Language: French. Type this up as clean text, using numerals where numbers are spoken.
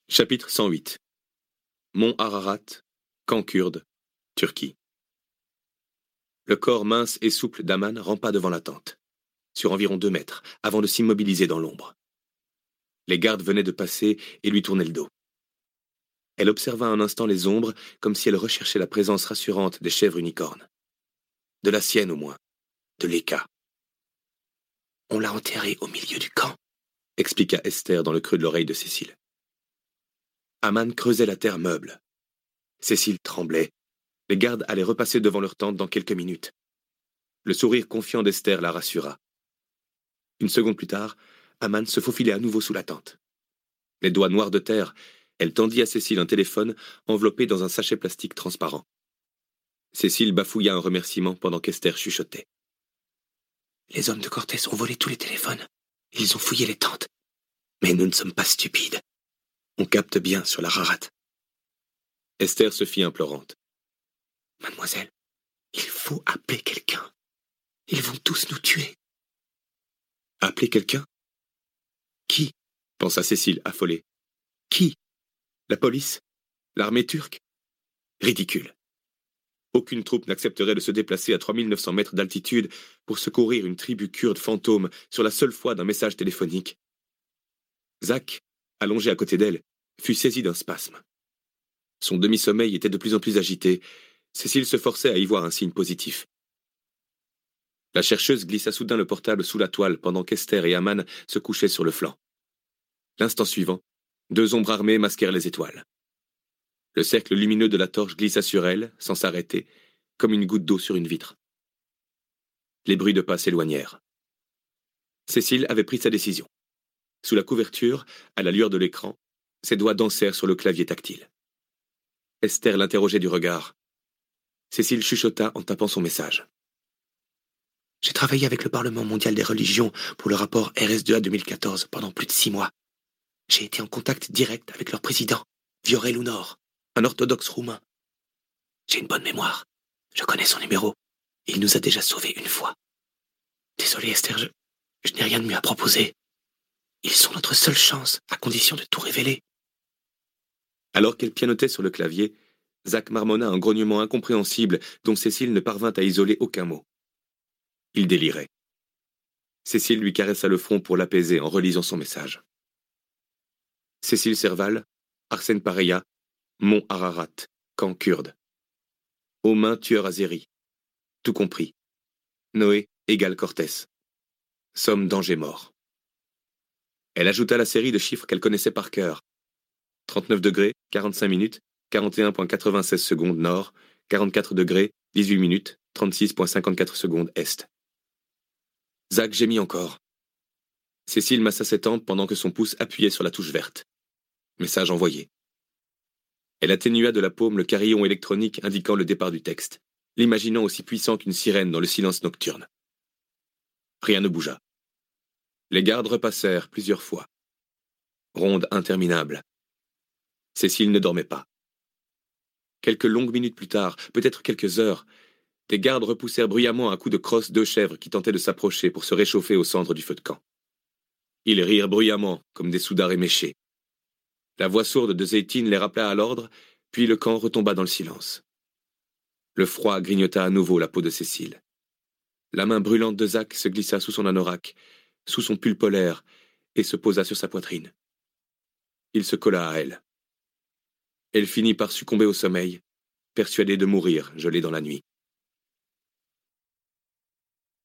Chapitre 108. Mont Ararat, camp kurde, Turquie. Le corps mince et souple d'Aman rampa devant la tente, sur environ 2 mètres, avant de s'immobiliser dans l'ombre. Les gardes venaient de passer et lui tournaient le dos. Elle observa un instant les ombres, comme si elle recherchait la présence rassurante des chèvres unicornes. De la sienne au moins, de l'Eka. « On l'a enterré au milieu du camp », expliqua Esther dans le creux de l'oreille de Cécile. Aman creusait la terre meuble. Cécile tremblait. Les gardes allaient repasser devant leur tente dans quelques minutes. Le sourire confiant d'Esther la rassura. Une seconde plus tard, Aman se faufilait à nouveau sous la tente. Les doigts noirs de terre, elle tendit à Cécile un téléphone enveloppé dans un sachet plastique transparent. Cécile bafouilla un remerciement pendant qu'Esther chuchotait. « Les hommes de Cortés ont volé tous les téléphones. Ils ont fouillé les tentes. Mais nous ne sommes pas stupides. On capte bien sur la Rarat. » Esther se fit implorante. « Mademoiselle, il faut appeler quelqu'un. Ils vont tous nous tuer. » « Appeler quelqu'un ? Qui ? » pensa Cécile, affolée. « Qui ? La police ? L'armée turque ? Ridicule. Aucune troupe n'accepterait de se déplacer à 3900 mètres d'altitude pour secourir une tribu kurde fantôme sur la seule foi d'un message téléphonique. Zach, allongé à côté d'elle, fut saisi d'un spasme. Son demi-sommeil était de plus en plus agité. Cécile se forçait à y voir un signe positif. La chercheuse glissa soudain le portable sous la toile pendant qu'Esther et Aman se couchaient sur le flanc. L'instant suivant, 2 ombres armées masquèrent les étoiles. Le cercle lumineux de la torche glissa sur elle, sans s'arrêter, comme une goutte d'eau sur une vitre. Les bruits de pas s'éloignèrent. Cécile avait pris sa décision. Sous la couverture, à la lueur de l'écran, ses doigts dansèrent sur le clavier tactile. Esther l'interrogeait du regard. Cécile chuchota en tapant son message. « J'ai travaillé avec le Parlement mondial des religions pour le rapport RS2A 2014 pendant plus de 6 mois. J'ai été en contact direct avec leur président, Viorel Unor, un orthodoxe roumain. J'ai une bonne mémoire. Je connais son numéro. Il nous a déjà sauvés une fois. Désolé Esther, je n'ai rien de mieux à proposer. Ils sont notre seule chance, à condition de tout révéler. » Alors qu'elle pianotait sur le clavier, Zach marmonna un grognement incompréhensible dont Cécile ne parvint à isoler aucun mot. Il délirait. Cécile lui caressa le front pour l'apaiser en relisant son message. Cécile Serval, Arsène Pareya, Mont Ararat, camp kurde. Aux mains tueur Azéri. Tout compris. Noé égale Cortés. Somme danger mort. Elle ajouta la série de chiffres qu'elle connaissait par cœur. 39 degrés, 45 minutes, 41,96 secondes nord, 44 degrés, 18 minutes, 36,54 secondes est. Zach gémit encore. Cécile massa ses tempes pendant que son pouce appuyait sur la touche verte. Message envoyé. Elle atténua de la paume le carillon électronique indiquant le départ du texte, l'imaginant aussi puissant qu'une sirène dans le silence nocturne. Rien ne bougea. Les gardes repassèrent plusieurs fois. Ronde interminable. Cécile ne dormait pas. Quelques longues minutes plus tard, peut-être quelques heures, des gardes repoussèrent bruyamment à coups de crosse 2 chèvres qui tentaient de s'approcher pour se réchauffer au centre du feu de camp. Ils rirent bruyamment, comme des soudards éméchés. La voix sourde de Zeytine les rappela à l'ordre, puis le camp retomba dans le silence. Le froid grignota à nouveau la peau de Cécile. La main brûlante de Zach se glissa sous son anorak, sous son pull polaire, et se posa sur sa poitrine. Il se colla à elle. Elle finit par succomber au sommeil, persuadée de mourir, gelée dans la nuit.